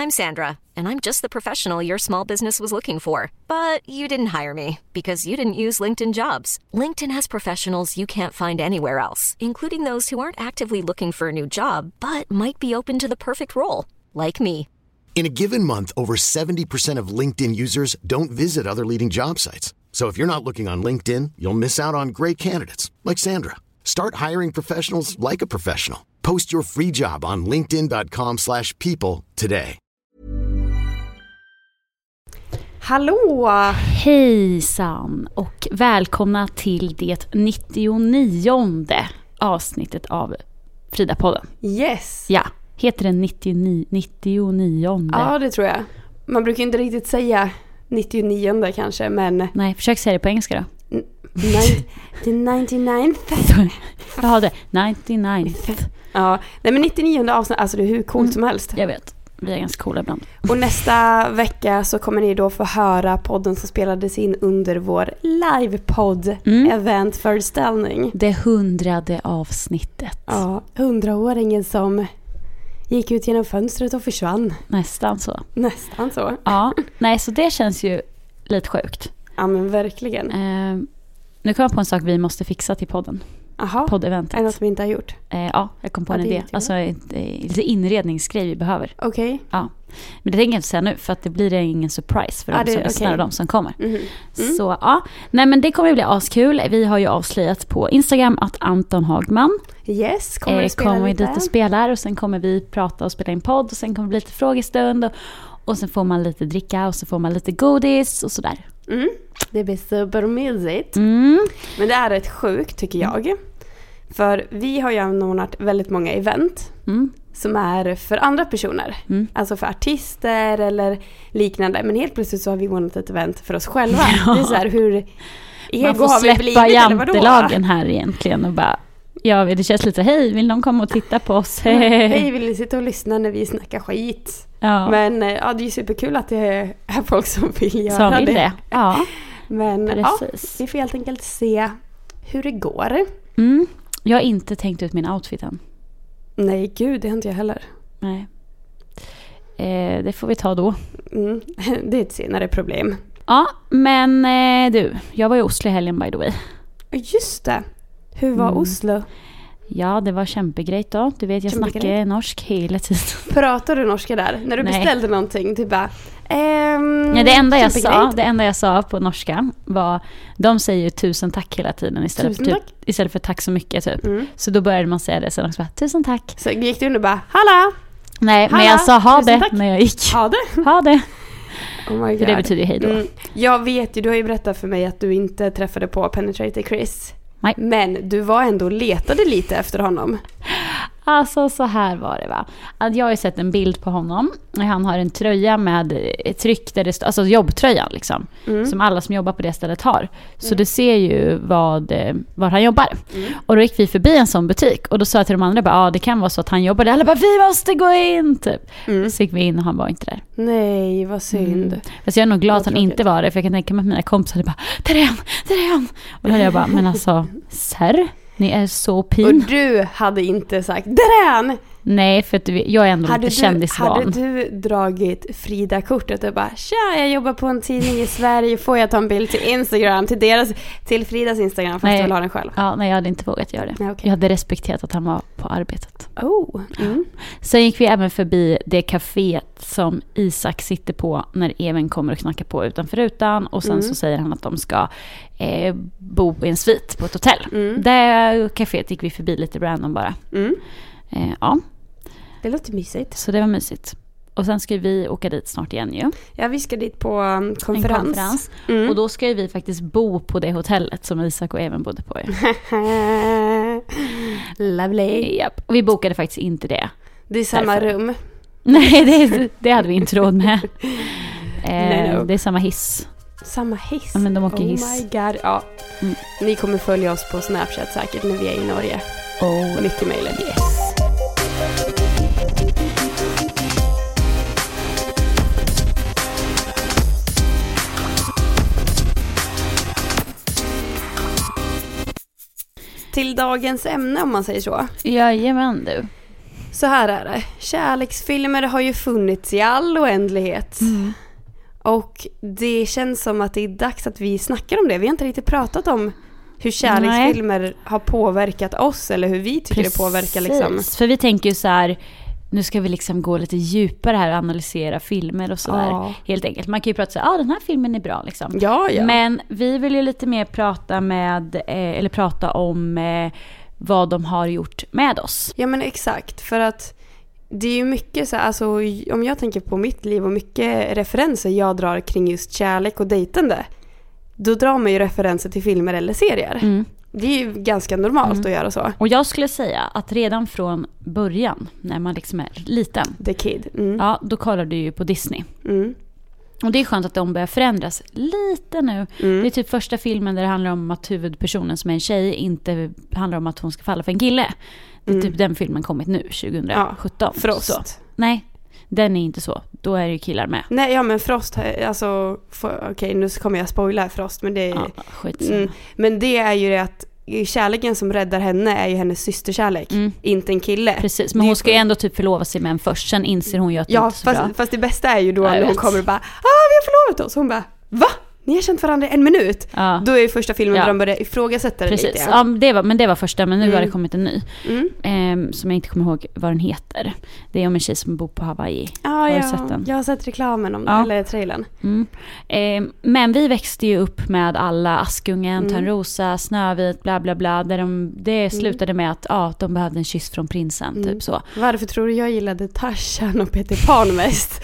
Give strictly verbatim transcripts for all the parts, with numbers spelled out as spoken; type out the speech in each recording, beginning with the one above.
I'm Sandra, and I'm just the professional your small business was looking for. But you didn't hire me because you didn't use LinkedIn Jobs. LinkedIn has professionals you can't find anywhere else, including those who aren't actively looking for a new job, but might be open to the perfect role, like me. In a given month, over seventy percent of LinkedIn users don't visit other leading job sites. So if you're not looking on LinkedIn, you'll miss out on great candidates like Sandra. Start hiring professionals like a professional. Post your free job on linkedin dot com slash people today. Hallå! Hejsan och välkomna till det nittionionde avsnittet av Frida-podden. Yes! Ja, heter den nittionio, nittionionde? Ja, det tror jag. Man brukar inte riktigt säga nittionionde kanske, men... Nej, försök säga det på engelska då. N- the ninety-ninth. Jaha, det. ninety-ninth. Ja, nej men nittionionde avsnitt, alltså det är hur coolt mm. som helst. Jag vet, vi är ganska coola ibland. Och nästa vecka så kommer ni då få höra podden som spelades in under vår livepodd mm. eventföreställning. Det hundrade avsnittet. Ja, hundraåringen som gick ut genom fönstret och försvann. Nästan så. Nästan så. Ja, nej så det känns ju lite sjukt. Ja men verkligen. Eh, nu kommer jag på en sak vi måste fixa till podden. Aha, poddeventet. är det något vi inte har gjort? Eh, ja, jag kom på ja, en idé. Alltså lite inredningsgrej vi behöver. Okej. Okay. Ja. Men det tänker jag inte säga nu för att det blir ingen surprise för ja, de det, som lyssnar okay. och de som kommer. Mm-hmm. Mm. Så ja, nej men det kommer bli askul. Vi har ju avslöjat på Instagram att Anton Hagman yes, kommer, eh, kommer lite. dit och spelar och sen kommer vi prata och spela in podd och sen kommer det bli lite frågestund och, och sen får man lite dricka och så får man lite godis och sådär. Mm. Det blir supermysigt. Mm. Men det är rätt sjukt tycker jag. För vi har ju anordnat väldigt många event mm. som är för andra personer. Mm. Alltså för artister eller liknande. Men helt plötsligt så har vi ordnat ett event för oss själva. Ja. Det är så här hur ego man får har vi blivit, släppa jantelagen här egentligen och bara ja, det känns lite hej, vill någon komma och titta på oss? Hej, vill ni sitta och lyssna när vi snackar skit? Ja. Men ja, det är ju superkul att det är folk som vill göra som vill det. det. Ja. Men precis. Ja, vi får helt enkelt se hur det går. Mm. Jag har inte tänkt ut min outfit än. Nej, gud, det har inte jag heller. Nej. Eh, det får vi ta då. Mm. Det är ett senare problem. Ja, men eh, du, jag var i Oslo i helgen by the way. Just det. Hur var mm. Oslo? Ja, det var kämpegrejt då. Du vet, jag snackar norsk hela tiden. Pratar du norska där? När du Nej. beställde någonting, du bara... Ehm, ja, det, enda jag sa, det enda jag sa på norska var... De säger ju tusen tack hela tiden istället, tusen för, tack? typ, istället för tack så mycket typ. Mm. Så då började man säga det sen också bara, tusen tack. Så gick du under och bara, hallå? Nej, hallå? men jag sa ha det tack. när jag gick. Ha det? Ha det. Oh my God. För det betyder ju hej då. Mm. Jag vet ju, du har ju berättat för mig att du inte träffade på Penetrator Chris. Nej. Men du var ändå letade lite efter honom. Alltså så här var det va. Att jag har ju sett en bild på honom. Han har en tröja med ett tryck där det står, alltså jobbtröjan liksom. Mm. Som alla som jobbar på det stället har. Så mm. du ser ju vad, var han jobbar. Mm. Och då gick vi förbi en sån butik. Och då sa jag till de andra, ja ah, det kan vara så att han jobbar där. Alla bara, vi måste gå in typ. Mm. Så gick vi in och han var inte där. Nej, vad synd. Mm. Fast jag är nog glad att han inte var där. För jag kan tänka mig att mina kompisar bara, där är han, där är han. Och då hade jag bara, men alltså, sir, ni är så pin. Och du hade inte sagt, där är han! Nej, för att jag är ändå hade lite du, kändisvan. Hade du dragit Frida-kortet och bara, tja, jag jobbar på en tidning i Sverige, får jag ta en bild till Instagram, till, deras, till Fridas Instagram, fast nej, du vill ha den själv? Ja, nej, jag hade inte vågat göra det. Nej, okay. Jag hade respekterat att han var på arbetet. Oh. Mm. Sen gick vi även förbi det kaféet som Isak sitter på när Even kommer och knackar på utanför rutan. Och sen mm. så säger han att de ska eh, bo i en svit på ett hotell. Mm. Det kaféet gick vi förbi lite random bara. Mm. Eh, ja. Det låter mysigt. Så det var mysigt. Och sen ska vi åka dit snart igen ju. Ja, vi ska dit på um, konferens. En konferens. Mm. Och då ska vi faktiskt bo på det hotellet som Isak och Even bodde på. Lovely. Japp. Och vi bokade faktiskt inte det. Det är samma därför. Rum. Nej, det, det hade vi inte råd med. eh, no, no. Det är samma hiss. Samma hiss? Ja, men de åker oh hiss. My God. Ja. Mm. Ni kommer följa oss på Snapchat säkert när vi är i Norge. Oh. Mycket mejlet. Yes. Till dagens ämne, om man säger så. Jajamän du. Så här är det. Kärleksfilmer har ju funnits i all oändlighet. Mm. Och det känns som att det är dags att vi snackar om det. Vi har inte riktigt pratat om hur kärleksfilmer Nej. har påverkat oss eller hur vi tycker Precis. det påverkar. Liksom. För vi tänker ju så här, nu ska vi liksom gå lite djupare här och analysera filmer och sådär. Ja. Helt enkelt. Man kan ju prata så här, ja ah, den här filmen är bra liksom. Ja, ja. Men vi vill ju lite mer prata med, eh, eller prata om eh, vad de har gjort med oss. Ja men exakt, för att det är ju mycket så här, alltså om jag tänker på mitt liv och mycket referenser jag drar kring just kärlek och dejtande, då drar man ju referenser till filmer eller serier. Mm. Det är ju ganska normalt mm. att göra så. Och jag skulle säga att redan från början, när man liksom är liten, The Kid. Mm. Ja, då kollar du ju på Disney. Mm. Och det är skönt att de börjar förändras lite nu. Mm. Det är typ första filmen där det handlar om att huvudpersonen som är en tjej inte handlar om att hon ska falla för en kille. Det är mm. typ den filmen kommit nu, tjugosjutton. Ja, Frost. Så. Nej, den är inte så. Då är det ju killar med. Nej, ja men Frost, alltså, okej okay, nu kommer jag spoila Frost, men det är, ja, mm, men det är ju det att kärleken som räddar henne är ju hennes systerkärlek, mm. inte en kille. Precis, men hon ska ju ändå typ förlova sig med en först, sen inser hon ju att det ja, inte är så fast, bra. fast det bästa är ju då när hon kommer och bara, ah vi har förlovat oss. Hon bara, va? Ni har känt varandra en minut. Ja. Då är ju första filmen ja. där de började ifrågasätta det Precis. lite. Ja, det var, men det var första, men nu mm. har det kommit en ny. Mm. Eh, som jag inte kommer ihåg vad den heter. Det är om en tjej som bor på Hawaii. Ah, har ja, du sett den? Jag har sett reklamen om ja. eller trailern. Mm. Eh, men vi växte ju upp med alla Askungen, mm. Törnrosa, Snövit, bla bla bla. Där de, det slutade med att ah, de behövde en kyss från prinsen. Mm. Typ så. Varför tror du jag gillade Tarzan och Peter Pan mest?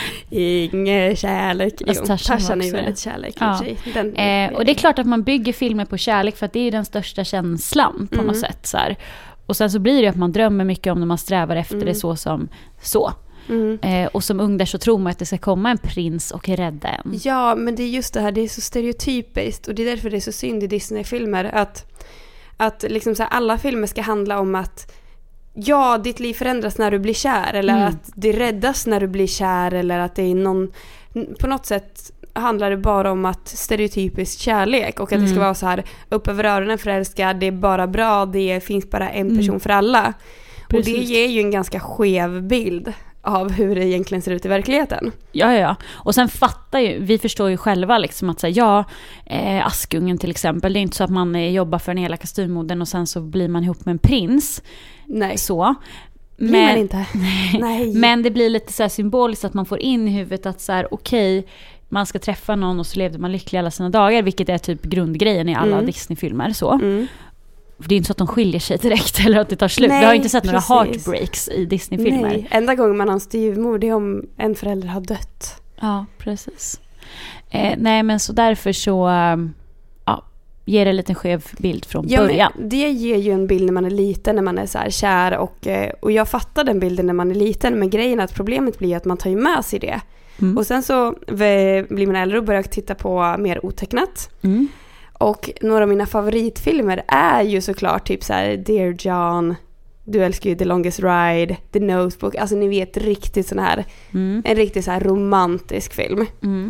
Ingen kärlek. Jo, alltså, Tarzan, Tarzan är ju väldigt kärlek. Ja. Den, eh, och det är klart att man bygger filmer på kärlek för att det är den största känslan på mm. något sätt. Så här. Och sen så blir det att man drömmer mycket om när man strävar efter mm. det så som så. Mm. Eh, och som ung där så tror man att det ska komma en prins och rädda en. Ja, men det är just det här, det är så stereotypiskt och det är därför det är så synd i Disney-filmer att, att liksom så här, alla filmer ska handla om att ja, ditt liv förändras när du blir kär eller mm. att det räddas när du blir kär eller att det är någon, på något sätt handlar det bara om att stereotypisk kärlek och att mm. det ska vara så här upp över öronen förälskad, det är bara bra, det finns bara en person mm. för alla. Precis. Och det ger ju en ganska skev bild av hur det egentligen ser ut i verkligheten. Ja, ja. Och sen fattar ju, vi förstår ju själva liksom att säga, ja, eh, Askungen till exempel, det är inte så att man eh, jobbar för den hela kostymmoden och sen så blir man ihop med en prins. Nej. Så. Men, blir man inte. Nej. Nej. Men det blir lite så här symboliskt att man får in i huvudet att så här, okej, okay, man ska träffa någon och så levde man lycklig alla sina dagar, vilket är typ grundgrejen i alla mm. Disney-filmer så. Mm. För det är inte så att de skiljer sig direkt eller att det tar slut. Nej, vi har inte sett precis. några heartbreaks i Disney-filmer. Nej, enda gången man har en styvmor det är om en förälder har dött. Ja, precis. Eh, nej, men så därför så ja, ger det en liten skev bild från ja, början. Det ger ju en bild när man är liten, när man är så här kär och, och jag fattar den bilden när man är liten, men grejen är att problemet blir att man tar ju med sig det. Mm. Och sen så blir man äldre och börjar titta på mer otecknat. Mm. Och några av mina favoritfilmer är ju såklart typ så här Dear John, du älskar ju The Longest Ride, The Notebook. Alltså ni vet riktigt sån här, mm. en riktigt så här romantisk film. Mm.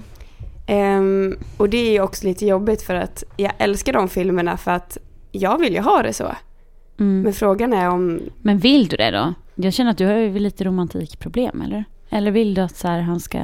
Um, och det är ju också lite jobbigt för att jag älskar de filmerna för att jag vill ju ha det så. Mm. Men frågan är om... Men vill du det då? Jag känner att du har ju lite romantikproblem, eller? Eller vill du att så här han ska...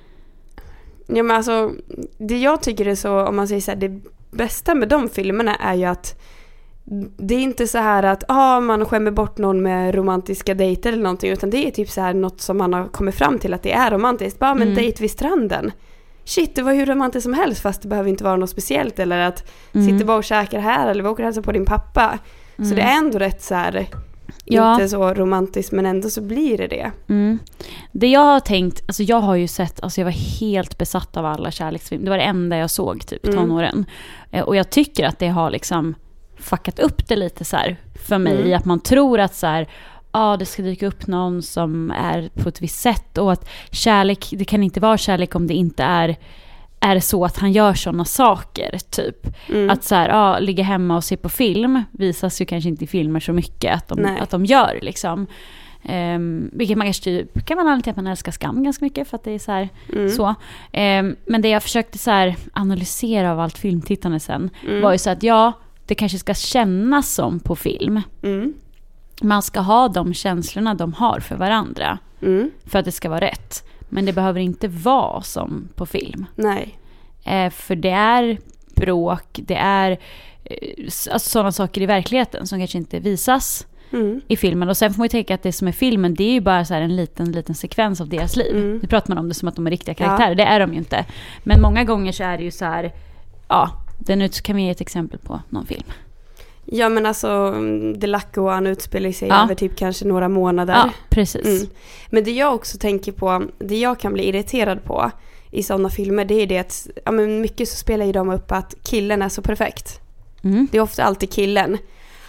Ja, men alltså, det jag tycker är så, om man säger så här, det bästa med de filmerna är ju att det är inte så här att ah, man skämmer bort någon med romantiska dejter eller någonting, utan det är typ så här något som man har kommit fram till att det är romantiskt. Bara med en mm. dejt vid stranden. Shit, det var hur romantiskt som helst, fast det behöver inte vara något speciellt. Eller att mm. sitta bara och käka här eller vi åker hälsa på din pappa. Mm. Så det är ändå rätt så här... Ja. Inte så romantiskt, men ändå så blir det det. Mm. Det jag har tänkt, alltså jag har ju sett, alltså jag var helt besatt av alla kärleksfilmer. Det var det enda jag såg typ mm. tonåren. Och jag tycker att det har liksom fuckat upp det lite så här för mig. Mm. Att man tror att så här, ja ah, det ska dyka upp någon som är på ett visst sätt. Och att kärlek, det kan inte vara kärlek om det inte är är det så att han gör såna saker typ. Mm. Att så här, ja, ligga hemma och se på film visas ju kanske inte i filmer så mycket att de, att de gör liksom. Um, vilket man kanske typ, kan man alltid att man älskar Skam ganska mycket för att det är så här, mm. så. Um, men det jag försökte så här analysera av allt filmtittande sen mm. var ju så att ja, det kanske ska kännas som på film. Mm. man ska ha de känslorna de har för varandra. Mm. För att det ska vara rätt. Men det behöver inte vara som på film. Nej. Eh, för det är bråk, det är eh, alltså sådana saker i verkligheten som kanske inte visas mm. i filmen. Och sen får man ju tänka att det som är filmen, det är ju bara så här en liten, liten sekvens av deras liv. Mm. Nu pratar man om det som att de är riktiga karaktärer. Ja. Det är de ju inte. Men många gånger så är det ju så här, ja, den kan vi ge ett exempel på någon film. Ja, men alltså The Lucky One utspelar sig ja. över typ kanske några månader. Ja, precis. Mm. Men det jag också tänker på, det jag kan bli irriterad på i sådana filmer, det är det att ja, men mycket så spelar ju de upp att killen är så perfekt. Mm. Det är ofta alltid killen.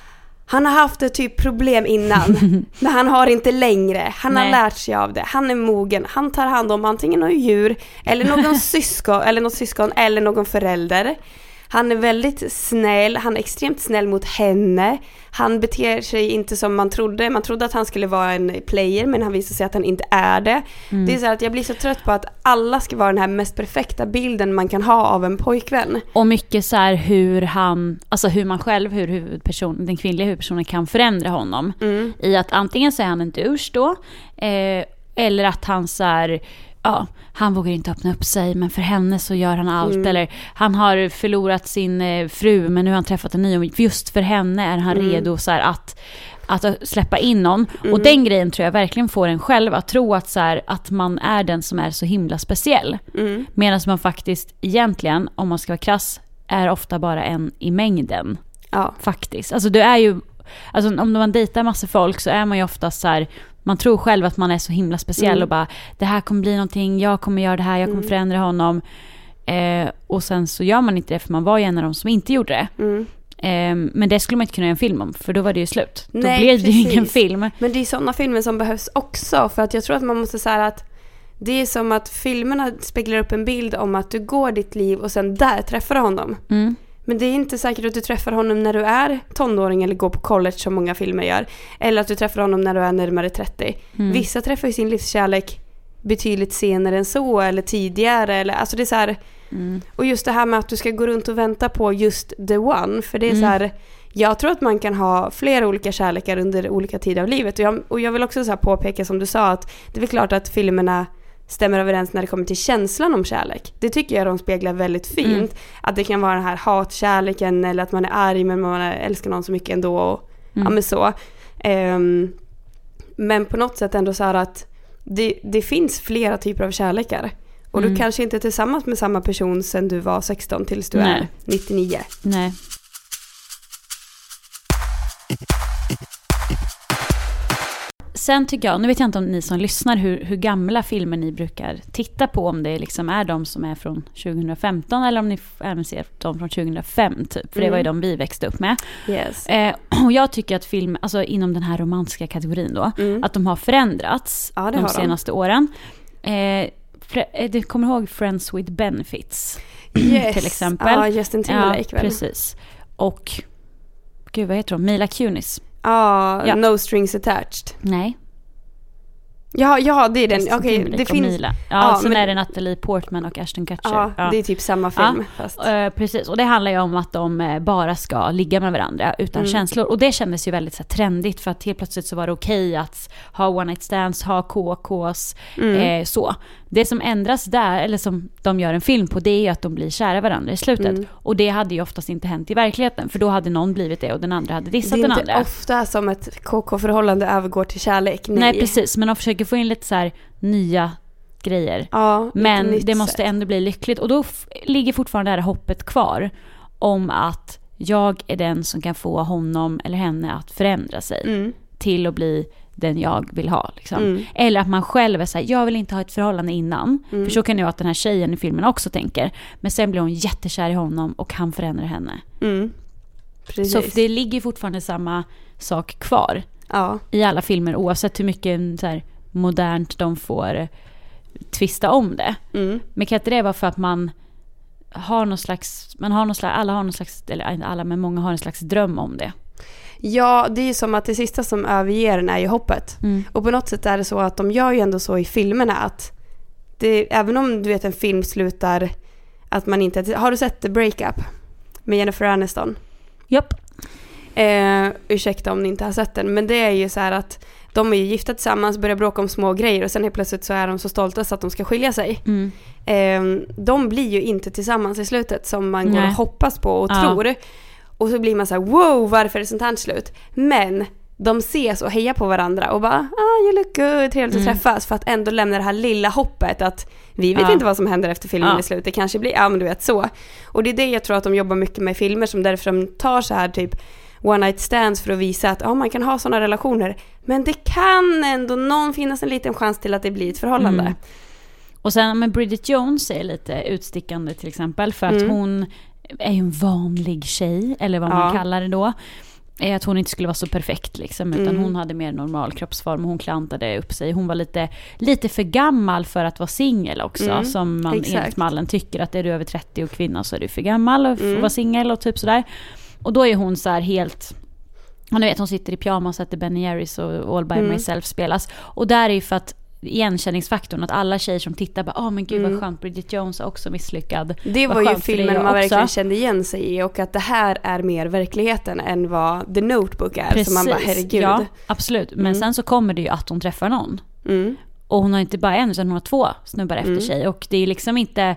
Han har haft ett typ problem innan, men han har inte längre. Han Nej. har lärt sig av det. Han är mogen. Han tar hand om antingen någon djur eller någon syskon eller någon syskon eller någon förälder. Han är väldigt snäll, han är extremt snäll mot henne. Han beter sig inte som man trodde. Man trodde att han skulle vara en player, men han visar sig att han inte är det. Mm. Det är så här att jag blir så trött på att alla ska vara den här mest perfekta bilden man kan ha av en pojkvän. Och mycket så här hur han, alltså hur man själv, hur huvudperson, den kvinnliga huvudpersonen kan förändra honom. Mm. I att antingen så är han en douche då, eh, eller att han så här, ja, han vågar inte öppna upp sig, men för henne så gör han allt. Mm. Eller han har förlorat sin eh, fru, men nu har han träffat en ny, och just för henne är han mm. redo så här, att, att släppa in någon. Mm. Och den grejen tror jag verkligen får en själv att tro att, så här, att man är den som är så himla speciell. Mm. Medan man faktiskt egentligen, om man ska vara krass, är ofta bara en i mängden. Ja. Faktiskt. Alltså du är ju, alltså om man dejtar massa folk så är man ju ofta så här, man tror själv att man är så himla speciell mm. och bara, det här kommer bli någonting, jag kommer göra det här, jag kommer mm. förändra honom. Eh, och sen så gör man inte det, för man var ju en av dem som inte gjorde det. Mm. Eh, men det skulle man inte kunna göra en film om, för då var det ju slut. Då Nej, blev det ju ingen film. Men det är sådana filmer som behövs också, för att jag tror att man måste säga att det är som att filmerna speglar upp en bild om att du går ditt liv och sen där träffar du honom. Mm. Men det är inte säkert att du träffar honom när du är tonåring eller går på college som många filmer gör. Eller att du träffar honom när du är närmare trettio. Mm. Vissa träffar ju sin livskärlek betydligt senare än så, eller tidigare. Eller, alltså det är så här, mm. Och just det här med att du ska gå runt och vänta på just the one. För det är mm. så här, jag tror att man kan ha flera olika kärlekar under olika tider av livet. Och jag, och jag vill också så här påpeka, som du sa, att det är väl klart att filmerna stämmer överens när det kommer till känslan om kärlek. Det tycker jag de speglar väldigt fint. Mm. Att det kan vara den här hatkärleken, eller att man är arg men man älskar någon så mycket ändå. Och, mm. Ja, men så. Um, men på något sätt ändå så här att det, det finns flera typer av kärlekar. Och mm. du kanske inte är tillsammans med samma person sen du var sexton tills du Nej. är nittionio. Nej. Sen tycker jag, nu vet jag inte om ni som lyssnar hur, hur gamla filmer ni brukar titta på, om det liksom är de som är från tjugohundrafemton eller om ni även ser de från tjugohundrafem typ, för mm. det var ju de vi växte upp med. Yes. Eh, och jag tycker att film, alltså inom den här romantiska kategorin då, mm. att de har förändrats ja, de senaste de. åren. Eh, du kommer ihåg Friends with Benefits yes. till exempel. Ja, Justin Timberlake ja, väl. Precis. Och gud, vad heter de? Mila Kunis. Ah, ja, No Strings Attached. Nej. Ja, ja, det är den. Okej, okay, det finns. Mila. Ja, ja, sen men... är det Natalie Portman och Ashton Kutcher. Ja, ja, det är typ samma film. Ja, fast. Uh, precis. Och det handlar ju om att de bara ska ligga med varandra utan mm. känslor. Och det kändes ju väldigt så här, trendigt, för att helt plötsligt så var det okej att ha one night stands, ha K Ks, mm. eh, så. Det som ändras där, eller som de gör en film på, det är ju att de blir kära varandra i slutet. Mm. Och det hade ju oftast inte hänt i verkligheten, för då hade någon blivit det och den andra hade dissat den andra. Det är inte ofta som ett K K-förhållande övergår till kärlek. Nej. Nej, precis. Men de försöker få in lite så här nya grejer. Ja, men det måste ändå bli lyckligt. Och då f- ligger fortfarande det här hoppet kvar om att jag är den som kan få honom eller henne att förändra sig mm. till att bli den jag vill ha. Liksom. Mm. Eller att man själv är så här, jag vill inte ha ett förhållande innan. Mm. För så kan ju att den här tjejen i filmen också tänker. Men sen blir hon jättekär i honom och han förändrar henne. Mm. Precis. Så det ligger fortfarande samma sak kvar. Ja. I alla filmer, oavsett hur mycket så här, modernt de får twista om det. Mm. Men kan inte det vara för att man har någon slags, man har någon slags, alla har någon slags, eller inte alla, men många har en slags dröm om det. Ja, det är ju som att det sista som överger den är ju hoppet. Mm. Och på något sätt är det så att de gör ju ändå så i filmerna att det, även om du vet en film slutar att man inte, har du sett The Breakup med Jennifer Aniston? Japp. Eh, ursäkta om ni inte har sett den, men det är ju så här att de är ju gifta tillsammans, börjar bråka om små grejer och sen helt plötsligt så är de så stolta så att de ska skilja sig. Mm. Eh, de blir ju inte tillsammans i slutet som man går Nej. och hoppas på och Ja. tror. Och så blir man så här, wow, varför är det sånt här slut? Men de ses och hejar på varandra och bara, ah, you look good, trevligt Mm. att träffas, för att ändå lämna det här lilla hoppet att vi vet Ja. inte vad som händer efter filmen Ja. i slutet. Det kanske blir, ja men du vet så. Och det är det jag tror att de jobbar mycket med filmer, som därför de tar så här typ one night stands för att visa att ja, man kan ha sådana relationer. Men det kan ändå någon finnas en liten chans till att det blir ett förhållande. Mm. Och sen med Bridget Jones är lite utstickande till exempel, för att Mm. hon är ju en vanlig tjej, eller vad Ja. man kallar det då. Är att hon inte skulle vara så perfekt liksom, utan Mm. hon hade mer normal kroppsform och hon klantade upp sig. Hon var lite, lite för gammal för att vara singel också, Mm. som man Exakt. enligt mallen tycker att är du över trettio och kvinna så är du för gammal och Mm. får vara singel och typ sådär. Och då är hon så här helt... Och ni vet, hon sitter i pyjamas och äter Ben and Jerry's och All by Mm. myself spelas. Och där är ju för att igenkänningsfaktorn, att alla tjejer som tittar bara, åh oh, men gud Mm. vad skönt, Bridget Jones är också misslyckad. Det Vad var ju skönt för filmen dig man också. verkligen kände igen sig i, och att det här är mer verkligheten än vad The Notebook är. Precis, Så man bara, herregud. ja, absolut. Men Mm. sen så kommer det ju att hon träffar någon. Mm. Och hon har inte bara en, utan hon har två snubbar efter Mm. sig. Och det är liksom inte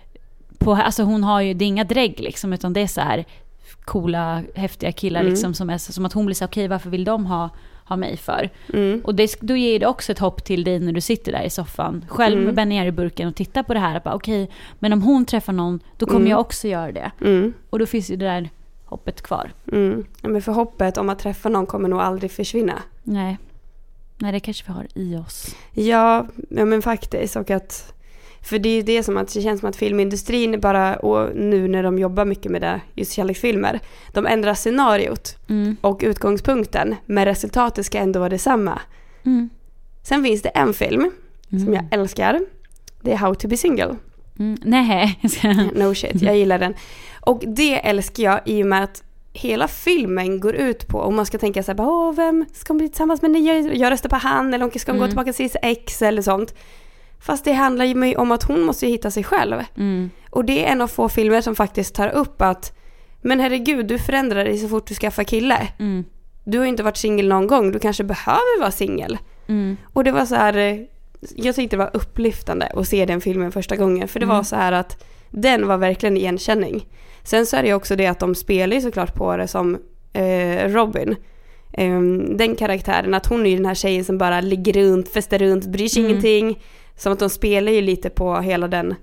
på, alltså hon har ju, det är inga drägg liksom, utan det är så här coola, häftiga killar Mm. liksom, som är som att hon blir så okej, okay, varför vill de ha ha mig för? Mm. Och det, då ger det också ett hopp till dig när du sitter där i soffan själv Mm. med Ben and Jerry-burken och tittar på det här. Okej, okay, men om hon träffar någon, då kommer Mm. jag också göra det. Mm. Och då finns ju det där hoppet kvar. Mm. Ja, men för hoppet om att träffa någon kommer nog aldrig försvinna. Nej. Nej, det kanske vi har i oss. Ja, ja men faktiskt. Och att, för det är ju det som att det känns som att filmindustrin bara, och nu när de jobbar mycket med det, just kärleksfilmer, de ändrar scenariot Mm. och utgångspunkten, men resultatet ska ändå vara detsamma. Mm. Sen finns det en film Mm. som jag älskar. Det är How to be single. Mm. Nej. No shit, jag gillar den. Och det älskar jag i och med att hela filmen går ut på, om man ska tänka så här, åh, vem ska hon bli tillsammans med? Jag, jag röstar på han, eller hon ska hon Mm. gå tillbaka till sitt ex eller sånt. Fast det handlar ju om att hon måste hitta sig själv. Mm. Och det är en av få filmer som faktiskt tar upp att, men herregud, du förändrar dig så fort du skaffar kille. Mm. Du har ju inte varit singel någon gång, du kanske behöver vara singel. Mm. Och det var så här, jag tyckte det var upplyftande att se den filmen första gången. För det Mm. var så här att den var verkligen igenkänning. Sen så är det ju också det att de spelar ju såklart på det som eh, Robin. Eh, den karaktären, att hon är ju den här tjejen som bara ligger runt, festar runt, bryr sig Mm. ingenting. Som att de spelar ju lite på hela den,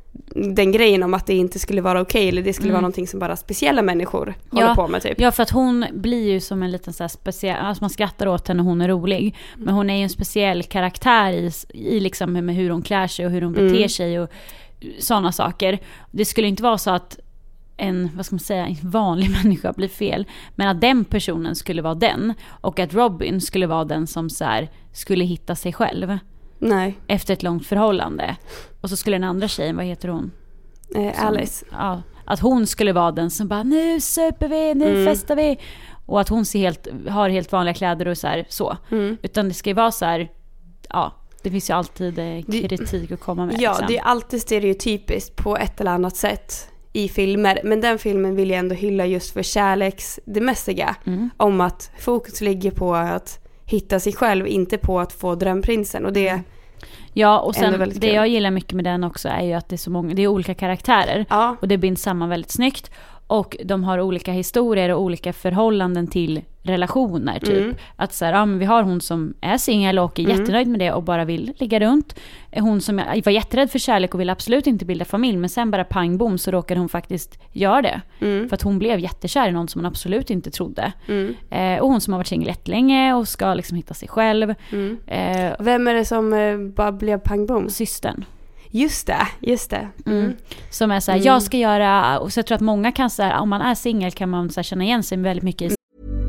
den grejen om att det inte skulle vara okej, eller det skulle Mm. vara någonting som bara speciella människor Ja. håller på med typ. Ja, för att hon blir ju som en liten så här speciell, alltså man skrattar åt henne, hon är rolig, men hon är ju en speciell karaktär i, i liksom med hur hon klär sig och hur hon beter Mm. sig och sådana saker. Det skulle inte vara så att en, vad ska man säga, en vanlig människa blir fel, men att den personen skulle vara den, och att Robin skulle vara den som så här, skulle hitta sig själv Nej, efter ett långt förhållande. Och så skulle den andra tjejen, vad heter hon? eh, Som- Alice. Ja, att hon skulle vara den som bara, nu super vi, nu Mm. festar vi. Och att hon ser helt, har helt vanliga kläder och så här, så. Mm. Utan det ska ju vara så här, ja, det finns ju alltid eh, Det- kritik att komma med. Ja, liksom. det är alltid stereotypiskt på ett eller annat sätt i filmer. Men den filmen vill jag ändå hylla just för kärleks, det mässiga. Mm. Om att fokus ligger på att hitta sig själv, inte på att få drömprinsen. Och det, Ja, och Ändå sen väldigt det kul. jag gillar mycket med den också är ju att det är så många, det är olika karaktärer. ja, Och det binds samman väldigt snyggt. Och de har olika historier och olika förhållanden till relationer typ. Mm. Att så här, ja, men vi har hon som är singel och är Mm. jättenöjd med det och bara vill ligga runt. Hon som var jätterädd för kärlek och vill absolut inte bilda familj, men sen bara pang bom så råkade hon faktiskt göra det. mm, För att hon blev jättekär i någon som hon absolut inte trodde. mm, Eh, och hon som har varit singel jättelänge och ska liksom hitta sig själv. mm. Eh, Vem är det som eh, bara blev pang bom? systern. Just det, just det. Mm. Mm. Som är så här, Mm. jag ska göra, och så jag tror att många kan så här, om man är singel kan man så här, känna igen sig väldigt mycket i.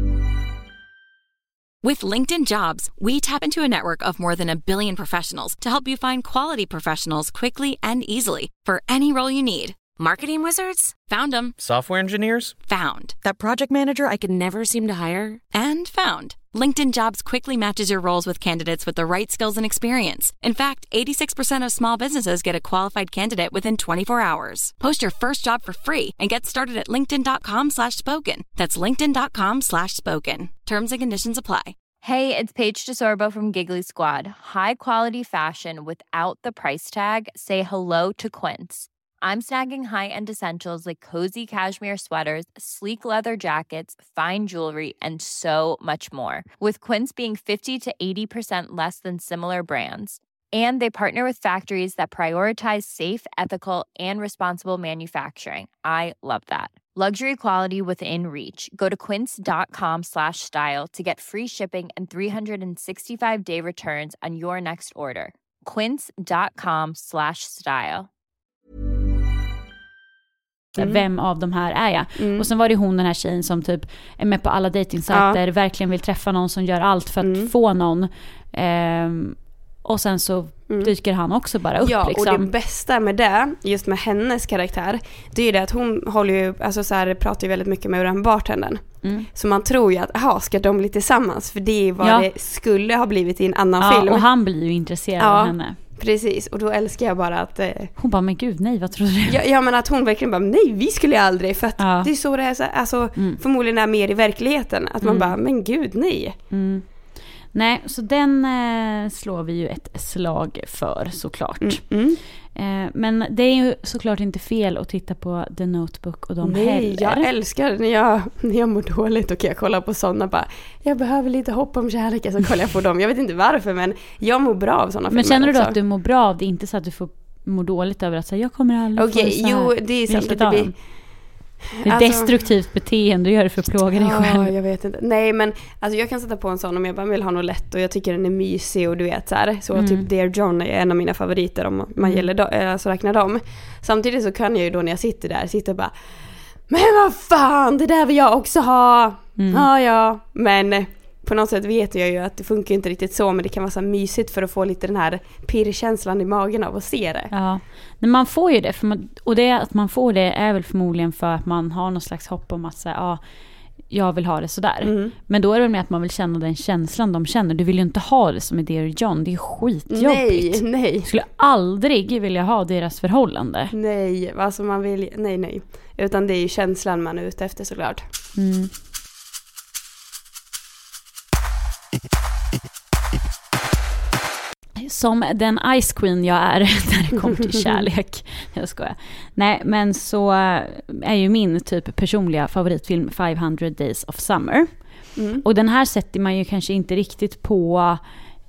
With LinkedIn Jobs, we tap into a network of more than a billion professionals to help you find quality professionals quickly and easily for any role you need. Marketing wizards? Found them. Software engineers? Found. That project manager I could never seem to hire? And found. LinkedIn Jobs quickly matches your roles with candidates with the right skills and experience. In fact, eighty-six percent of small businesses get a qualified candidate within twenty-four hours. Post your first job for free and get started at linkedin.com slash spoken. That's linkedin.com slash spoken. Terms and conditions apply. Hey, it's Paige DeSorbo from Giggly Squad. High quality fashion without the price tag. Say hello to Quince. I'm snagging high-end essentials like cozy cashmere sweaters, sleek leather jackets, fine jewelry, and so much more. With Quince being fifty to eighty percent less than similar brands. And they partner with factories that prioritize safe, ethical, and responsible manufacturing. I love that. Luxury quality within reach. Go to quince.com slash style to get free shipping and three sixty-five day returns on your next order. Quince.com slash style. Mm. Vem av de här är jag? Mm. Och sen var det hon, den här tjejen som typ är med på alla dejtingsajter, ja. verkligen vill träffa någon som gör allt för att mm. få någon. Ehm, och sen så mm. dyker han också bara upp. Ja, liksom. Och det bästa med det, just med hennes karaktär, det är ju det att hon håller ju, alltså så här, pratar ju väldigt mycket med den bartendern. Mm. Så man tror ju att, aha, ska de bli tillsammans? För det är vad ja. det skulle ha blivit i en annan ja, film. Och han blir ju intresserad ja. av henne. Precis, och då älskar jag bara att... Eh, hon bara, men gud, nej, vad tror du? Ja, ja men att hon verkligen bara, nej, vi skulle aldrig. För att ja. det är så det är, så, alltså, mm. förmodligen är mer i verkligheten. Att man mm. bara, men gud, nej. Mm. Nej, så den eh, slår vi ju ett slag för, såklart. Mm. Mm. Eh, men det är ju såklart inte fel att titta på The Notebook och de nej, heller. Jag älskar när jag, när jag mår dåligt och kan jag kolla på sådana bara, jag behöver lite hopp om kärlek, så kollar jag på dem. Jag vet inte varför, men jag mår bra av sådana filmer. Men känner du då också. Att du mår bra av det? Inte så att du får må dåligt över att säga, jag kommer aldrig okay, få så här. Jo, det är sant att det blir... Det är alltså, destruktivt beteende, du gör det för att plåga dig själv. Ja, jag vet inte. Nej, men alltså jag kan sätta på en sån om jag bara vill ha något lätt och jag tycker den är mysig och du vet så här. Så mm. typ Dear John är en av mina favoriter om man mm. gäller då, alltså räknar dem. Samtidigt så kan jag ju då när jag sitter där sitta och bara, men vad fan, det där vill jag också ha. Mm. Ja, ja. Men på något sätt vet jag ju att det funkar inte riktigt så, men det kan vara så mysigt för att få lite den här pirrkänslan i magen av att se det. Ja, men man får ju det, för man, och det att man får det är väl förmodligen för att man har någon slags hopp om att säga, ja, jag vill ha det sådär. Mm. Men då är det med att man vill känna den känslan de känner. Du vill ju inte ha det som i Dear John, det är skitjobbigt. Nej, nej. Jag skulle aldrig vilja ha deras förhållande. Nej, alltså man vill, nej, nej. Utan det är ju känslan man är ute efter såklart. Mm. Som den Ice Queen jag är när det kommer till kärlek. Jag skojar. Nej, men så är ju min typ personliga favoritfilm five hundred Days of Summer. Mm. Och den här sätter man ju kanske inte riktigt på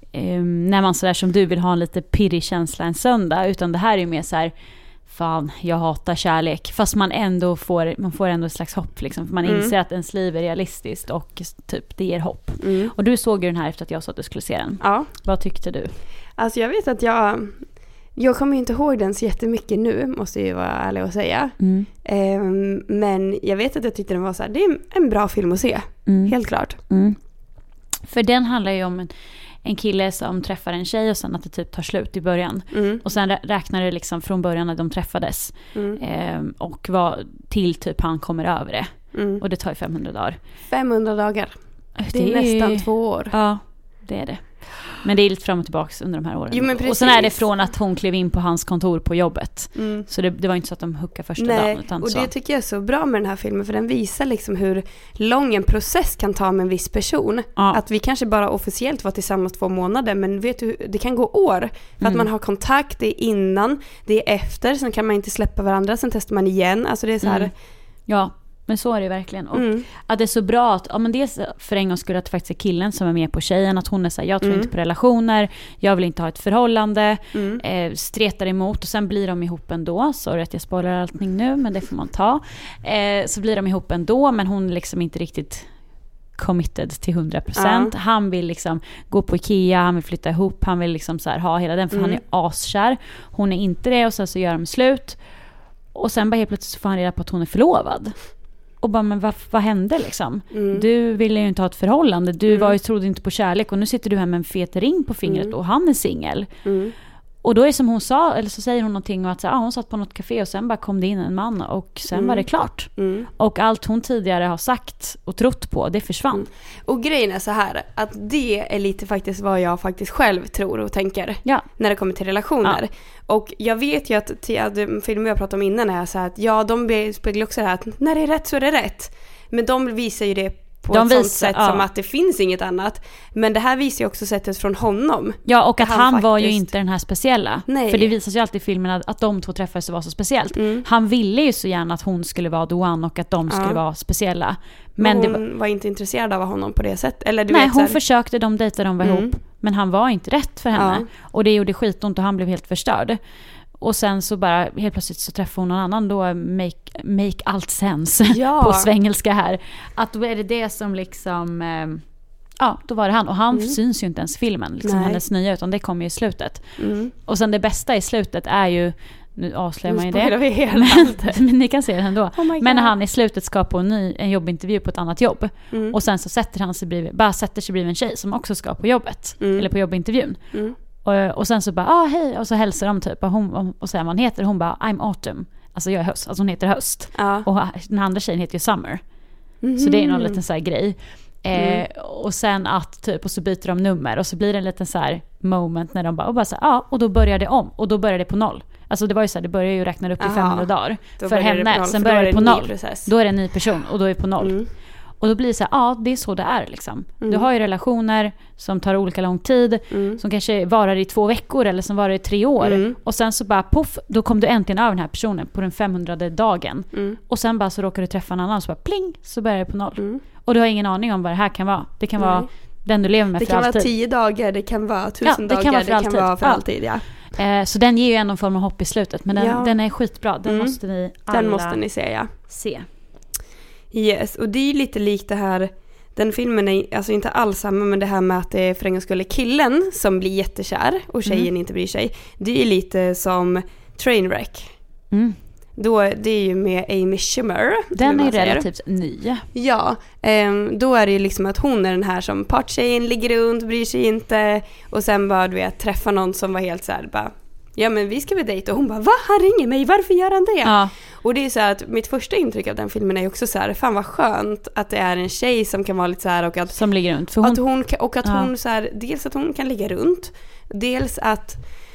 um, när man sådär som du vill ha en lite pirrig känsla en söndag. Utan det här är ju mer så här, fan, jag hatar kärlek. Fast man ändå får, man får ändå ett slags hopp liksom. För man mm. inser att ens liv är realistiskt och typ det ger hopp. Mm. Och du såg ju den här efter att jag sa att du skulle se den. Ja. Vad tyckte du? Alltså jag vet att jag... Jag kommer inte ihåg den så jättemycket nu, måste jag vara ärlig och säga. Mm. Um, men jag vet att jag tyckte den var så här, det är en bra film att se. Mm. Helt klart. Mm. För den handlar ju om en, en kille som träffar en tjej och sen att det typ tar slut i början. Mm. Och sen räknar det liksom från början när de träffades. Mm. Um, och vad till typ han kommer över det. Mm. Och det tar ju femhundra dagar. femhundra dagar. Det, det är nästan ju... två år. Ja, det är det. Men det är lite fram och tillbaka under de här åren. Jo, och sen är det från att hon klev in på hans kontor på jobbet. Mm. Så det, det var inte så att de huckade första Nej, dagen. Utan och så. Det tycker jag är så bra med den här filmen. För den visar liksom hur lång en process kan ta med en viss person. Ja. Att vi kanske bara officiellt var tillsammans två månader. Men vet du, det kan gå år. För mm. att man har kontakt, det är innan, det är efter. Sen kan man inte släppa varandra, sen testar man igen. Alltså det är så här... Mm. Ja. Men så är det verkligen. Och mm. att det är så bra att, ja men dels för en gång skulle att det faktiskt är killen som är med på tjejen, att hon är så här, jag tror mm. inte på relationer, jag vill inte ha ett förhållande, mm. eh, stretar emot och sen blir de ihop ändå. Sorry att jag spoilar allting nu, men det får man ta. Eh, så blir de ihop ändå, men hon liksom inte riktigt committed till hundra procent. Ja. Han vill liksom gå på Ikea, han vill flytta ihop, han vill liksom så här ha hela den, för mm. han är askär. Hon är inte det, och sen så gör de slut. Och sen bara helt plötsligt så får han reda på att hon är förlovad. Och bara, men vad, vad hände liksom? Mm. Du ville ju inte ha ett förhållande. Du mm. var ju, trodde inte på kärlek. Och nu sitter du här med en fet ring på fingret mm. och han är singel. Mm. Och då är som hon sa, eller så säger hon någonting om att så, ah, hon satt på något café och sen bara kom det in en man och sen mm. var det klart. Mm. Och allt hon tidigare har sagt och trott på, det försvann. Mm. Och grejen är så här, att det är lite faktiskt vad jag faktiskt själv tror och tänker ja. när det kommer till relationer. Ja. Och jag vet ju att till filmer jag pratade om innan är så här att ja, de speglar också det här att när det är rätt så är det rätt. Men de visar ju det på de ett visar, sånt sätt ja. som att det finns inget annat. Men det här visar ju också sättet från honom. Ja, och att han, han faktiskt... var ju inte den här speciella. Nej. För det visar sig alltid i filmen att, att de två träffades var så speciellt. Mm. Han ville ju så gärna att hon skulle vara the one och att de skulle ja. vara speciella. Men hon det var... var inte intresserad av honom på det sättet. Eller, du Nej, vet, hon här... försökte, de dejtade, de var mm. ihop. Men han var inte rätt för henne. Ja. Och det gjorde skitont och han blev helt förstörd. Och sen så bara helt plötsligt så träffar hon någon annan då make, make allt sense ja. på svengelska här. Att då är det det som liksom eh, ja, då var det han. Och han mm. syns ju inte ens i filmen, liksom hennes nya, utan det kommer ju i slutet. Mm. Och sen det bästa i slutet är ju, nu avslöjar man ju det. Men, men ni kan se det ändå. Oh men när han i slutet ska på en, ny, en jobbintervju på ett annat jobb. Mm. Och sen så sätter han sig bredvid, bara sätter sig bredvid en tjej som också ska på jobbet. Mm. Eller på jobbintervjun. Mm. Och, och sen så bara, ah hej, och så hälsar de typ och, hon, och säger vad hon heter, hon bara, I'm autumn, alltså jag är höst, alltså hon heter höst ja. Och den andra tjejen heter ju summer. Mm. Så det är någon liten så här grej. Mm. Eh, och sen att typ, och så byter de nummer och så blir det en liten så här moment när de bara, och bara så här, ja, och då börjar det om och då börjar det på noll. Alltså det var ju så här, det börjar ju räkna upp i femhundra dagar för henne, sen börjar det på noll. Då är det en ny person och då är det på noll. Mm. Och då blir det så här, ja, det är så det är liksom. Mm. Du har ju relationer som tar olika lång tid, mm. som kanske varar i två veckor eller som varar i tre år. Mm. Och sen så bara, puff, då kom du äntligen över den här personen på den femhundrade dagen. Mm. Och sen bara så råkar du träffa en annan och så bara, pling, så börjar det på noll. Mm. Och du har ingen aning om vad det här kan vara. Det kan Nej. vara den du lever med det för alltid. Det kan vara tio dagar, det kan vara tusen ja, det dagar, kan vara för det alltid. kan vara för ja. alltid, ja. Eh, så den ger ju ändå en form av hopp i slutet. Men den, ja. den är skitbra, den mm. måste ni alla Den måste ni se, ja. se. Yes, och det är ju lite likt det här. Den filmen är alltså inte alls samma, men det här med att det är för en gång skulle killen som blir jättekär och tjejen mm. inte bryr sig. Det är ju lite som Trainwreck. Mm. Då, det är ju med Amy Schumer. Den är relativt ny. Ja, um, då är det ju liksom att hon är den här som parttjejen, ligger runt, bryr sig inte. Och sen bara, du vet, träffa någon som var helt så här, bara, ja men vi ska väl dejta. Och hon bara, va? Han ringer mig, varför gör han det? Ja. Och det är så här att mitt första intryck av den filmen är också så här, fan vad skönt att det är en tjej som kan vara lite så här och att, som ligger runt. För hon... Att hon, och att ja. hon så här, dels att hon kan ligga runt, dels att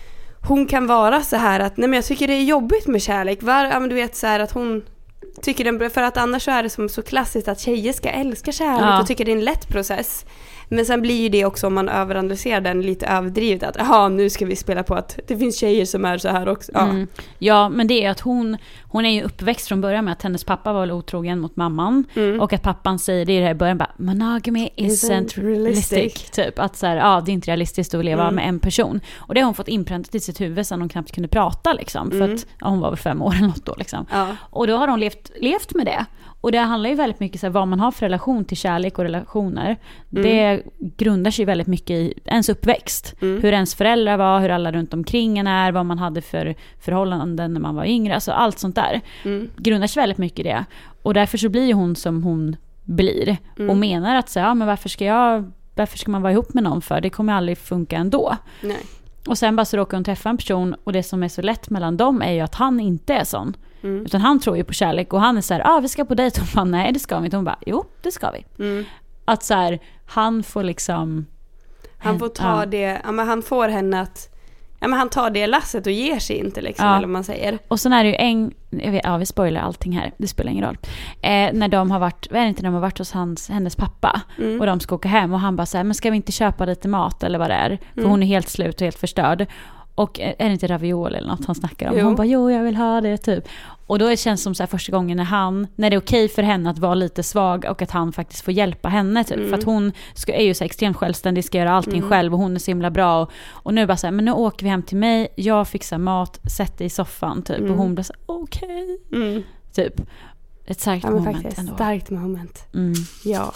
hon kan vara så här att, nej men jag tycker det är jobbigt med kärlek. Var, ja men du vet så här att hon tycker den, för att annars så är det som så klassiskt att tjejer ska älska kärlek ja. och tycker det är en lätt process. Men sen blir ju det också, om man överanalyserar den, lite överdrivet att aha, nu ska vi spela på att det finns tjejer som är så här också. Ja, mm. ja men det är att hon hon är ju uppväxt från början med att hennes pappa var otrogen mot mamman mm. och att pappan säger det i början bara, monogamy isn't, isn't realistic. realistic typ att så här, ja, det är inte realistiskt att leva mm. med en person. Och det har hon fått inpräntat i sitt huvud sedan hon knappt kunde prata liksom, för mm. att ja, hon var väl fem år eller något då liksom. Ja. Och då har hon levt, levt med det. Och det handlar ju väldigt mycket om vad man har för relation till kärlek och relationer. Mm. Det grundar sig väldigt mycket i ens uppväxt. Mm. Hur ens föräldrar var, hur alla runt omkring en är, vad man hade för förhållanden när man var yngre. Alltså allt sånt där mm. grundar sig väldigt mycket i det. Och därför så blir ju hon som hon blir. Mm. Och menar att så, ja, men varför ska jag, varför ska man vara ihop med någon för? Det kommer aldrig funka ändå. Nej. Och sen bara så råkar hon träffa en person och det som är så lätt mellan dem är ju att han inte är sån. Mm. Utan han tror ju på kärlek och han är så här, ja ah, vi ska på dejt. Hon bara, nej det ska vi inte. Hon bara, jo det ska vi. Mm. Att så här, han får liksom han får ta ja. det, ja men han får henne att ja men han tar det lasset och ger sig inte liksom, ja. eller vad man säger. Och sen är det ju en, jag vet, ja vi spoilar allting här, det spelar ingen roll. Eh, när de har varit, vad är det inte, när de har varit hos hans, hennes pappa mm. och de ska åka hem och han bara så här, men ska vi inte köpa lite mat eller vad det är? För mm. hon är helt slut och helt förstörd. Och är det inte ravioli eller något han snackar om? Jo. Hon bara, jo jag vill ha det typ. Och då känns det som så här första gången när han, när det är okej för henne att vara lite svag och att han faktiskt får hjälpa henne typ. Mm. För att hon ska, är ju så extremt självständig, ska göra allting mm. själv och hon är så himla bra. Och, och nu bara så här, men nu åker vi hem till mig, jag fixar mat, sätter i soffan typ. Mm. Och hon blir så okej. Okay. Mm. Typ. Ett starkt ja, moment faktiskt, ändå. Starkt moment. Mm. Ja.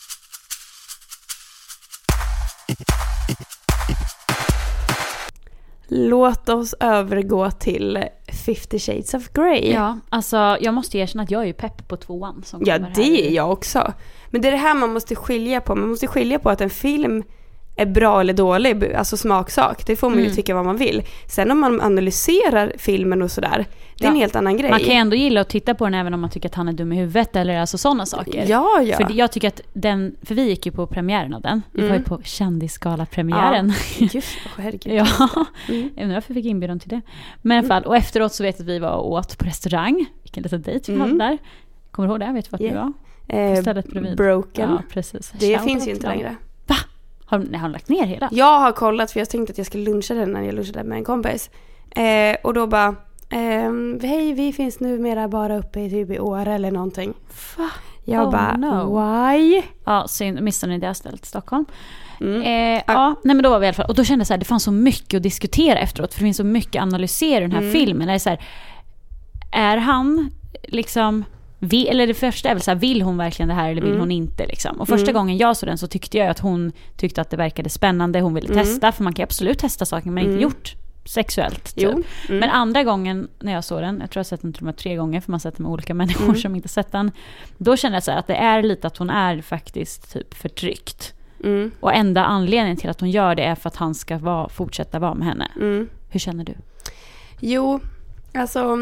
Låt oss övergå till Fifty Shades of Grey. Ja, alltså jag måste erkänna att jag är ju pepp på tvåan som ja, det här. Är jag också. Men det är det här man måste skilja på. Man måste skilja på att en film är bra eller dålig, alltså smaksak. Det får man mm. ju tycka vad man vill. Sen om man analyserar filmen och sådär, det är ja. en helt annan grej. Man kan ju ändå gilla att titta på den även om man tycker att han är dum i huvudet eller alltså sådana saker. Ja, ja. För jag tycker att den, för vi gick ju på premiären av den. Vi mm. var ju på kändisgala-premiären. Ja, just det, herregud. Ja, mm. jag undrar varför jag fick inbjudan till det. Men i alla fall, och efteråt så vet jag att vi var och åt på restaurang. Vilken liten dejt vi mm. hade där. Kommer du ihåg det? Vet du vad yeah. det var? Eh, broken. Ja, precis. Det Shout finns ju inte längre. Va? Har, nej, har de lagt ner hela? Jag har kollat för jag tänkte att jag skulle luncha den när jag lunchade med en kompis. Eh, och då bara, eh, hej, vi finns numera bara uppe i typ i Åre eller någonting. Va? Jag oh, bara, no. why? Ja, synd, missade ni det stället i Stockholm. Mm. Eh, ah. Ja, nej men då var vi i alla fall. Och då kände jag så här, det fanns så mycket att diskutera efteråt. För det finns så mycket att analysera i den här mm. filmen. Det är så här, är han liksom... Vi, eller det första är väl så här, vill hon verkligen det här eller vill mm. hon inte liksom. Och första mm. gången jag såg den så tyckte jag att hon tyckte att det verkade spännande, hon ville mm. testa, för man kan absolut testa saker men mm. inte gjort sexuellt typ. Mm. Men andra gången när jag såg den, jag tror jag har sett den till och med tre gånger för man har sett den med olika människor mm. som inte sett den, då kände jag så här att det är lite att hon är faktiskt typ förtryckt. Mm. Och enda anledningen till att hon gör det är för att han ska vara, fortsätta vara med henne. Mm. Hur känner du? Jo, alltså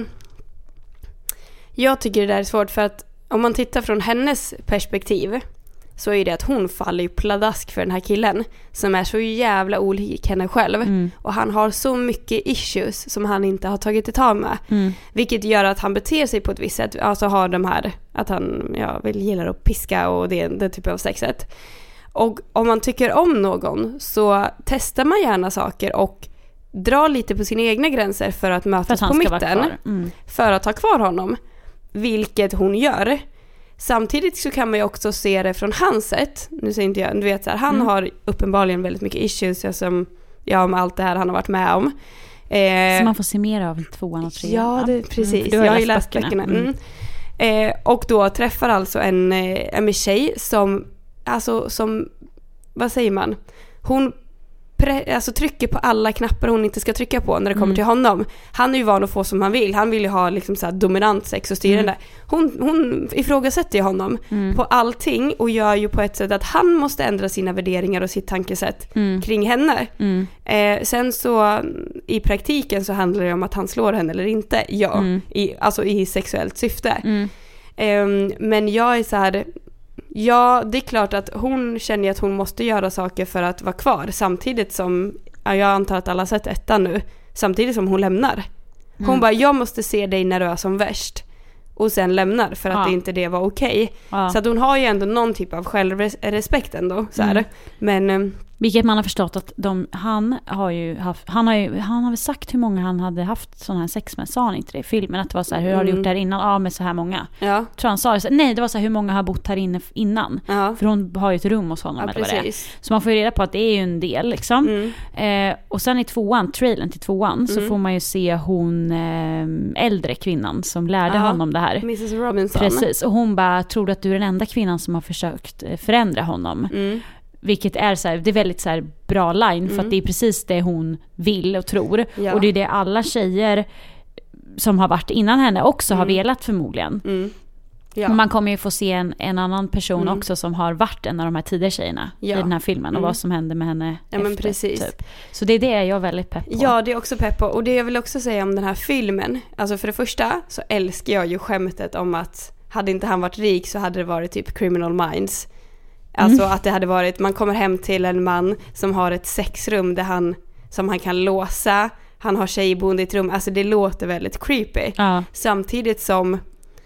jag tycker det där är svårt för att om man tittar från hennes perspektiv så är det att hon faller ju pladask för den här killen som är så jävla olik henne själv. Mm. Och han har så mycket issues som han inte har tagit ett tag med. Mm. Vilket gör att han beter sig på ett visst sätt. Alltså har de här, att han ja, vill gillar att piska och det, det typen av sexet. Och om man tycker om någon så testar man gärna saker och drar lite på sina egna gränser för att mötas för att på mitten. Mm. För att ha kvar honom. Vilket hon gör. Samtidigt så kan man ju också se det från hans sätt. Nu säger inte jag, du vet så här, han mm. har uppenbarligen väldigt mycket issues som, ja, om allt det här han har varit med om. Eh, så man får se mer av tvåan och trean. Ja, det, precis. Mm, jag har ju läst böckerna. Mm. Mm. Eh, och då träffar alltså en, en tjej som, alltså som, vad säger man? Hon pre- alltså trycker på alla knappar hon inte ska trycka på när det kommer mm. till honom. Han är ju van att få som han vill. Han vill ju ha liksom så här dominant sex och styrande. Mm. Hon, hon ifrågasätter ju honom mm. på allting och gör ju på ett sätt att han måste ändra sina värderingar och sitt tankesätt mm. kring henne. Mm. Eh, sen så i praktiken så handlar det om att han slår henne eller inte. Ja, mm. i, alltså i sexuellt syfte. Mm. Eh, men jag är så här... Ja, det är klart att hon känner att hon måste göra saker för att vara kvar. Samtidigt som, ja, jag antar att alla har sett ettan nu. Samtidigt som hon lämnar. Hon mm. bara, jag måste se dig när du är som värst. Och sen lämnar för att ja. det inte det var okej. Ja. Så att hon har ju ändå någon typ av självrespekt ändå. Så här. Mm. Men... Vilket man har förstått att de, han har ju haft, han har ju, han har väl sagt hur många han hade haft sån här sex med, sa han inte det i filmen, att det var så här, hur har du gjort det här innan? Ja, med så här många. Ja. Tror han sa det, så, nej det var så här, hur många har bott här inne innan? Ja. För hon har ju ett rum hos honom ja, eller vad det är. Så man får ju reda på att det är ju en del liksom. Mm. Eh, och sen i tvåan, trailern till tvåan, mm. så får man ju se hon eh, äldre kvinnan som lärde Aha. honom det här. missus Robinson. Precis, och hon bara, tror du att du är den enda kvinnan som har försökt förändra honom? Mm. Vilket är så här, det är väldigt så här bra line mm. för att det är precis det hon vill och tror. Ja. Och det är det alla tjejer som har varit innan henne också mm. har velat förmodligen. Mm. Ja. Man kommer ju få se en, en annan person mm. också som har varit en av de här tidiga tjejerna ja. i den här filmen och mm. vad som hände med henne ja, efter. Men precis. Typ. Så det är det jag är väldigt pepp på. Ja, det är också pepp på. Och det jag vill också säga om den här filmen. Alltså för det första så älskar jag ju skämtet om att hade inte han varit rik så hade det varit typ Criminal Minds. Alltså mm. att det hade varit, man kommer hem till en man som har ett sexrum där han, som han kan låsa, han har tjejboende i ett rum, alltså det låter väldigt creepy. Ja. Samtidigt som,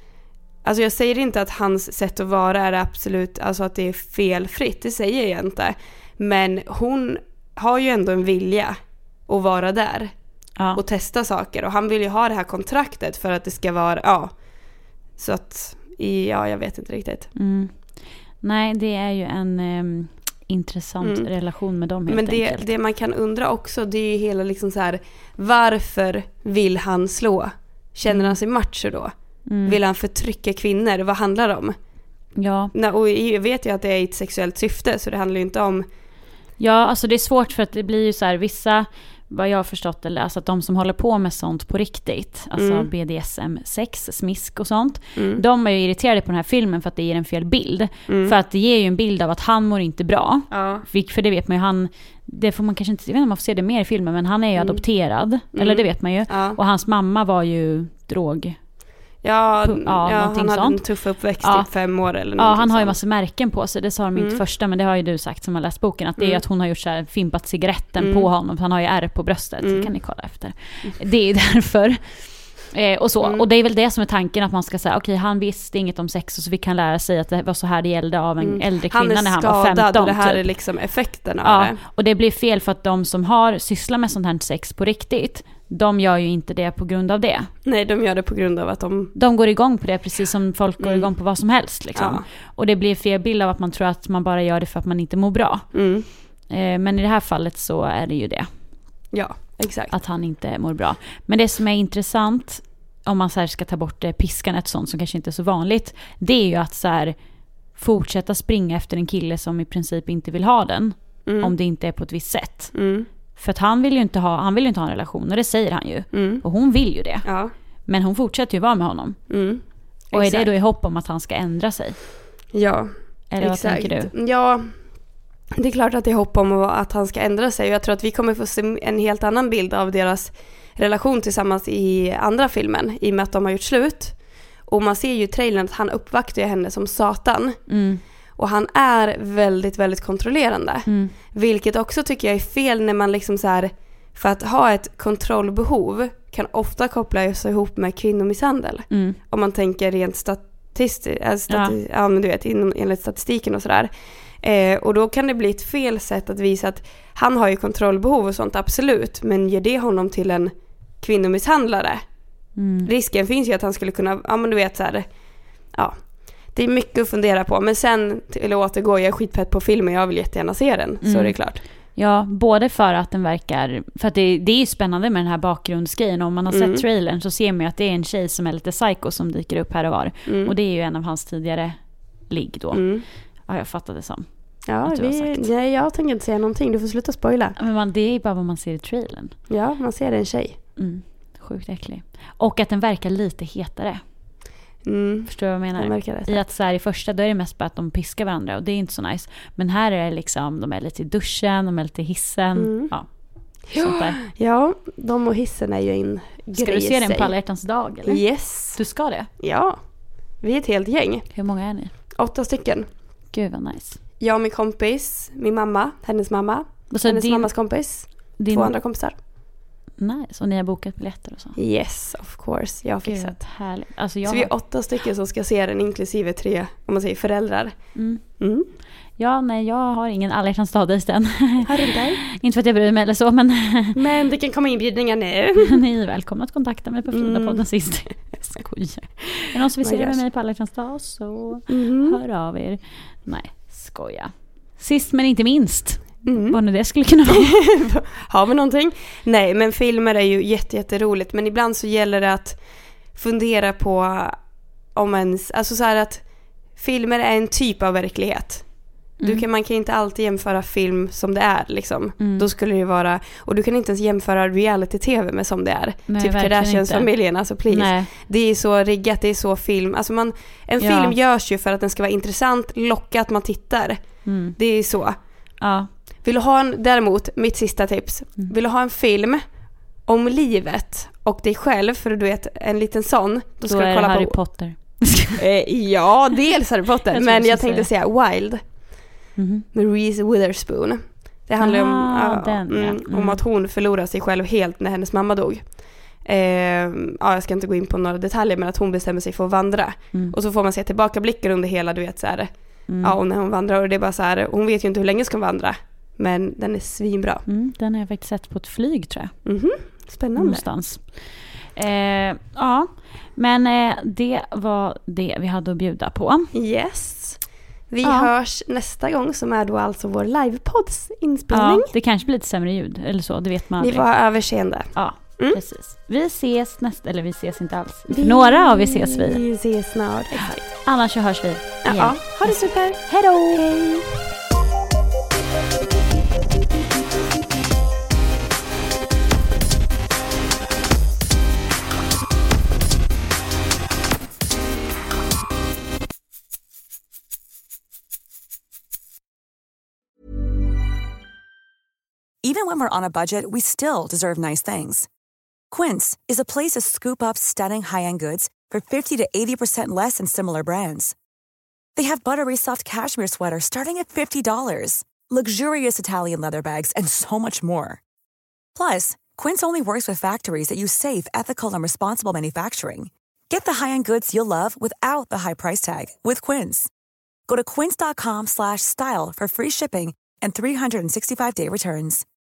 alltså jag säger inte att hans sätt att vara är absolut, alltså att det är felfritt, det säger jag inte. Men hon har ju ändå en vilja att vara där ja. och testa saker. Och han vill ju ha det här kontraktet för att det ska vara, ja, så att, ja, jag vet inte riktigt. Mm. Nej, det är ju en um, intressant mm. relation med dem helt Men det, enkelt. Det man kan undra också, det är ju hela liksom så här, varför vill han slå? Känner mm. han sig macho då? Mm. Vill han förtrycka kvinnor? Vad handlar det om? Ja. Nej, och jag vet ju att det är ett sexuellt syfte, så det handlar ju inte om... Ja, alltså det är svårt för att det blir ju så här, vissa... vad jag har förstått, eller alltså att de som håller på med sånt på riktigt, alltså mm. B D S M, sex, smisk och sånt, mm. de är ju irriterade på den här filmen för att det ger en fel bild. Mm. För att det ger ju en bild av att han mår inte bra. Ja. För, för det vet man ju, han, det får man kanske inte, jag vet inte om man får se det mer i filmen, men han är ju mm. adopterad, mm. eller det vet man ju. Ja. Och hans mamma var ju drog... Ja, ja, ja han hade sånt. En tuff uppväxt ja. i fem år eller ja, han sånt. Har ju massa märken på sig. Det sa de mm. inte första, men det har ju du sagt som har läst boken, att det mm. är att hon har gjort så här, fimpat cigaretten mm. på honom. Han har ju ärr på bröstet, mm. så kan ni kolla efter. Det är därför. Eh, och så. Mm. Och det är väl det som är tanken, att man ska säga okej, okay, han visste inget om sex, och så vi kan lära sig att det var så här det gällde av en mm. äldre kvinna när han var femton. Han är skadad, och det här typ. Är liksom effekten av ja, det. Och det blir fel för att de som har sysslat med sånt här sex på riktigt, de gör ju inte det på grund av det. Nej, de gör det på grund av att de... De går igång på det, precis som folk mm. går igång på vad som helst. Liksom. Ja. Och det blir fel bild av att man tror att man bara gör det för att man inte mår bra. Mm. Eh, men i det här fallet så är det ju det. Ja, exakt. Att han inte mår bra. Men det som är intressant, om man så här ska ta bort det, piskan, ett sånt som kanske inte är så vanligt, det är ju att så här, fortsätta springa efter en kille som i princip inte vill ha den. Mm. Om det inte är på ett visst sätt. Mm. För att han vill ju inte ha, han vill ju inte ha en relation, och det säger han ju. Mm. Och hon vill ju det. Ja. Men hon fortsätter ju vara med honom. Mm. Och är det då i hopp om att han ska ändra sig? Ja, eller exakt. Vad tänker du? Ja, det är klart att det är hopp om att han ska ändra sig. Och jag tror att vi kommer få se en helt annan bild av deras relation tillsammans i andra filmen, i och med att de har gjort slut. Och man ser ju i trailern att han uppvaktar henne som satan. Mm. Och han är väldigt, väldigt kontrollerande. Mm. Vilket också tycker jag är fel när man liksom så här, för att ha ett kontrollbehov kan ofta koppla sig ihop med kvinnomisshandel. Mm. Om man tänker rent statistiskt, äh, stati- ja. ja, men du vet, inom, enligt statistiken och sådär. Eh, och då kan det bli ett fel sätt att visa att han har ju kontrollbehov och sånt, absolut. Men ger det honom till en kvinnomisshandlare? Mm. Risken finns ju att han skulle kunna, ja men du vet så här, ja. Det är mycket att fundera på. Men sen till att återgå, jag är skitpett på filmen, jag vill jättegärna se den. Mm. Så är det klart. Ja, både för att den verkar... För att det, det är ju spännande med den här bakgrundsgrejen. Om man har mm. sett trailern så ser man ju att det är en tjej som är lite psycho som dyker upp här och var. Mm. Och det är ju en av hans tidigare ligg då. Mm. Ja, jag fattar det som. Ja, vi, ja, jag tänker inte säga någonting. Du får sluta spoila. Men man, det är bara vad man ser i trailern. Ja, man ser en tjej. Mm. Sjukt äcklig. Och att den verkar lite hetare. Mm. Förstår du vad jag menar? I att så här, i första då är det mest bara att de piskar varandra, och det är inte så nice. Men här är det liksom, de är lite i duschen, de är lite i hissen. Mm. Ja, sånt där. Ja, de och hissen är ju en grej. Ska du se den på alla hjärtans dag, eller? Yes. Du ska det? Ja, vi är ett helt gäng. Hur många är ni? Åtta stycken. Gud vad nice. Jag och min kompis, min mamma, hennes mamma, så hennes din, mammas kompis, din... två andra kompisar. Nice, och ni har bokat biljetter och så? Yes, of course. Jag har fixat. Härligt. Alltså jag så vi är åtta stycken som ska se den, inklusive tre, om man säger föräldrar. Mm. Mm. Ja, nej, jag har ingen alla hjärtans dag den. Har du inte? Inte för att jag bryr mig eller så, men... men det kan komma inbjudningar nu. Ni är välkomna att kontakta mig på Frida podden sist. Jag skojar. Är det någon som vill se det med mig på alla hjärtans dag, så mm. hör av er. Nej, skoja. Sist men inte minst... Mm. Vad nu det skulle kunna vara. Har vi någonting? Nej, men filmer är ju jätte, jätteroligt. Men ibland så gäller det att fundera på om ens... Alltså så här att filmer är en typ av verklighet. Mm. Du kan, man kan inte alltid jämföra film som det är liksom. Mm. Då skulle det vara... Och du kan inte ens jämföra reality-tv med som det är. Nej, typ Kardashians-familjen, alltså please. Nej. Det är så riggat, det är så film. Alltså man, en ja. film görs ju för att den ska vara intressant, locka att man tittar. Mm. Det är så. Ja. Vill du ha en, däremot, mitt sista tips. Mm. Vill du ha en film om livet och dig själv, för du vet, en liten sån, då, då ska är du kolla Harry på Potter. eh, ja, dels Harry Potter, jag men jag tänkte säga, säga Wild. Mm-hmm. Med Reese Witherspoon. Det handlar ah, om, uh, den, ja. mm. om att hon förlorar sig själv helt när hennes mamma dog. Eh, ja, jag ska inte gå in på några detaljer, men att hon bestämmer sig för att vandra. Mm. Och så får man se tillbakablickar under hela, du vet så här. Mm. Ja, och när hon vandrar, och det är bara så här, hon vet ju inte hur länge ska hon vandra. Men den är svinbra. Mm, den har jag faktiskt sett på ett flyg, tror jag. Mm-hmm. Spännande. Någonstans. Eh, ja, men eh, det var det vi hade att bjuda på. Yes. Vi ja. hörs nästa gång, som är då alltså vår livepods inspelning. Ja, det kanske blir lite sämre ljud eller så, det vet man aldrig. Ni var överseende. Ja, mm. precis. Vi ses nästa, eller vi ses inte alls. Vi, några av vi ses vi. Vi ses snart, exakt. Annars så hörs vi igen. Ja, ha det super. Hej då! Hej. Even when we're on a budget, we still deserve nice things. Quince is a place to scoop up stunning high-end goods for fifty to eighty percent less than similar brands. They have buttery soft cashmere sweaters starting at fifty dollars, luxurious Italian leather bags, and so much more. Plus, Quince only works with factories that use safe, ethical, and responsible manufacturing. Get the high-end goods you'll love without the high price tag with Quince. Go to quince.com slash style for free shipping and three sixty-five day returns.